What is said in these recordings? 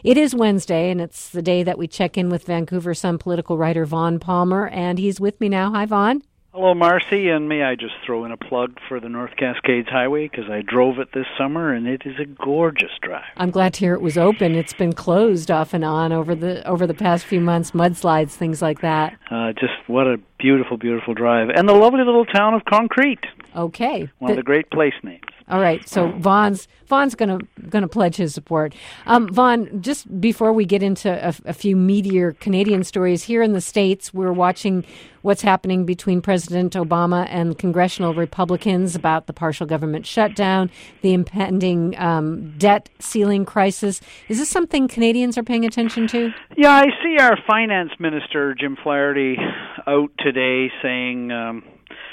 It is Wednesday, and it's the day that we check in with Vancouver Sun political writer Vaughn Palmer, and he's with me now. Hi, Vaughn. Hello, Marcy, and may I just throw in a plug for the North Cascades Highway, because I drove it this summer, and it is a gorgeous drive. I'm glad to hear it was open. It's been closed off and on over the past few months, mudslides, things like that. Just what a beautiful, beautiful drive. And the lovely little town of Concrete. Okay. One of the great place names. All right, so Vaughn's gonna pledge his support. Vaughn, just before we get into a few meatier Canadian stories, here in the States, we're watching what's happening between President Obama and congressional Republicans about the partial government shutdown, the impending debt ceiling crisis. Is this something Canadians are paying attention to? Yeah, I see our finance minister, Jim Flaherty, out today saying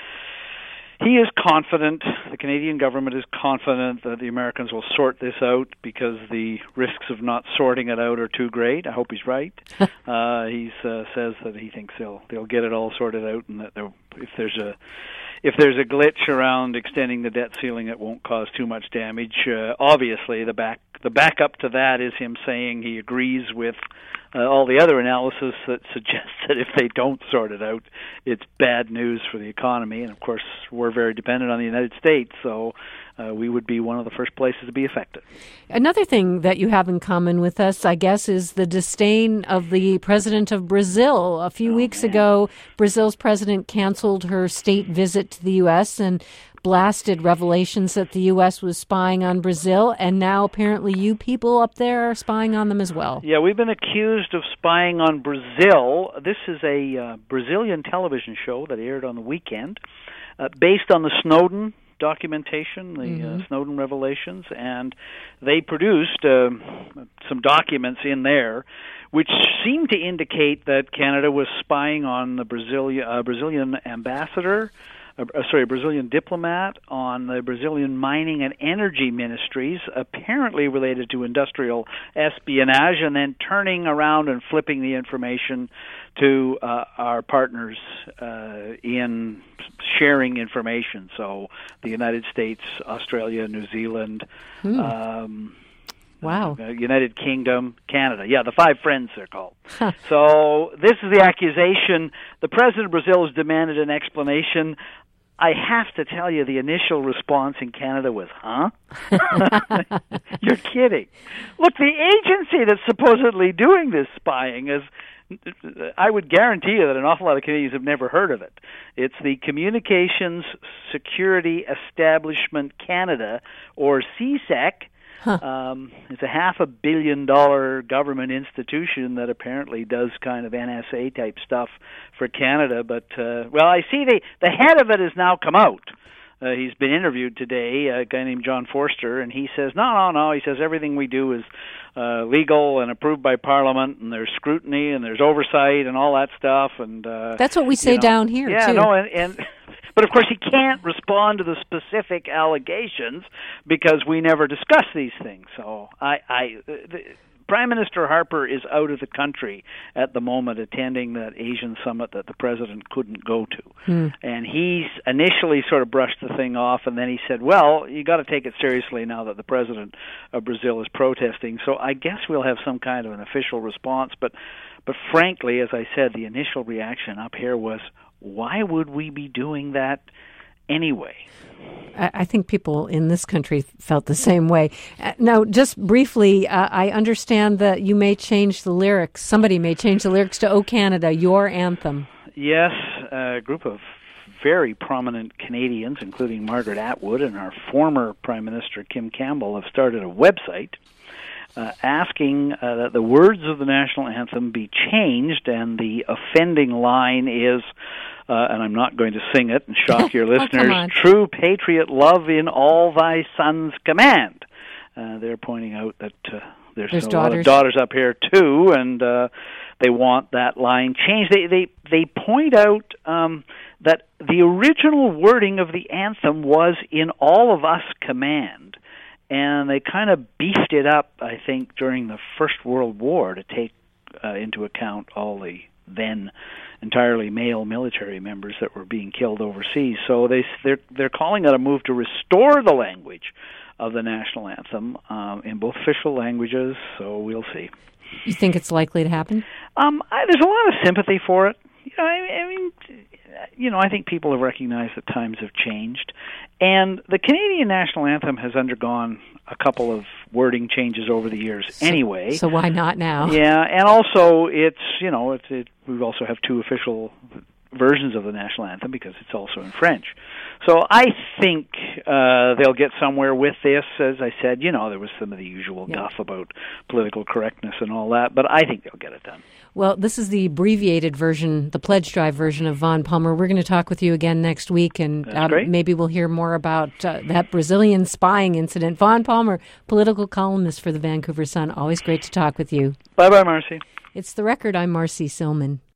he is confident, the Canadian government is confident that the Americans will sort this out because the risks of not sorting it out are too great. I hope he's right. He says that he thinks they'll get it all sorted out, and that if there's a glitch around extending the debt ceiling, it won't cause too much damage. Obviously, the backup to that is him saying he agrees with all the other analysis that suggests that if they don't sort it out, it's bad news for the economy. And, of course, we're very dependent on the United States, so we would be one of the first places to be affected. Another thing that you have in common with us, I guess, is the disdain of the president of Brazil. A few weeks ago, Brazil's president canceled her state visit to the U.S. and blasted revelations that the U.S. was spying on Brazil, and now apparently you people up there are spying on them as well. Yeah, we've been accused of spying on Brazil. This is a Brazilian television show that aired on the weekend based on the Snowden documentation, the Snowden revelations, and they produced some documents in there which seemed to indicate that Canada was spying on the Brazilian ambassador, Brazilian diplomat, on the Brazilian mining and energy ministries, apparently related to industrial espionage, and then turning around and flipping the information to our partners in sharing information. So the United States, Australia, New Zealand, Wow. United Kingdom, Canada. Yeah, the five friends, they're called. So this is the accusation. The president of Brazil has demanded an explanation. I have to tell you, the initial response in Canada was, huh? You're kidding. Look, the agency that's supposedly doing this spying is, I would guarantee you that an awful lot of Canadians have never heard of it. It's the Communications Security Establishment Canada, or CSEC. It's a $500 million government institution that apparently does kind of NSA type stuff for Canada. But I see the head of it has now come out. He's been interviewed today, a guy named John Forster, and he says no. He says everything we do is legal and approved by Parliament, and there's scrutiny and there's oversight and all that stuff. And that's what we say down here. Yeah, too. No, and but of course he can't respond to the specific allegations because we never discuss these things. So Prime Minister Harper is out of the country at the moment, attending that Asian summit that the president couldn't go to. And he initially sort of brushed the thing off, and then he said, well, you got to take it seriously now that the president of Brazil is protesting. So I guess we'll have some kind of an official response. But frankly, as I said, the initial reaction up here was, why would we be doing that anyway? I think people in this country felt the same way. Now, just briefly, I understand that you may change the lyrics. Somebody may change the lyrics to "O Canada," your anthem. Yes, a group of very prominent Canadians, including Margaret Atwood and our former Prime Minister Kim Campbell, have started a website asking that the words of the national anthem be changed, and the offending line is, and I'm not going to sing it and shock your listeners, true patriot love in all thy sons command. They're pointing out that there's a lot of daughters up here too, and they want that line changed. They point out that the original wording of the anthem was in all of us command. And they kind of beefed it up, I think, during the First World War to take into account all the then entirely male military members that were being killed overseas. So they're calling it a move to restore the language of the national anthem in both official languages. So we'll see. You think it's likely to happen? There's a lot of sympathy for it. I think people have recognized that times have changed, and the Canadian national anthem has undergone a couple of wording changes over the years anyway. So why not now? Yeah, and also we also have two official versions of the national anthem because it's also in French. So I think they'll get somewhere with this. As I said, there was some of the usual guff about political correctness and all that, but I think they'll get it done. Well, this is the abbreviated version, the pledge drive version of Vaughn Palmer. We're going to talk with you again next week, and maybe we'll hear more about that Brazilian spying incident. Vaughn Palmer, political columnist for the Vancouver Sun. Always great to talk with you. Bye-bye, Marcy. It's The Record. I'm Marcy Silman.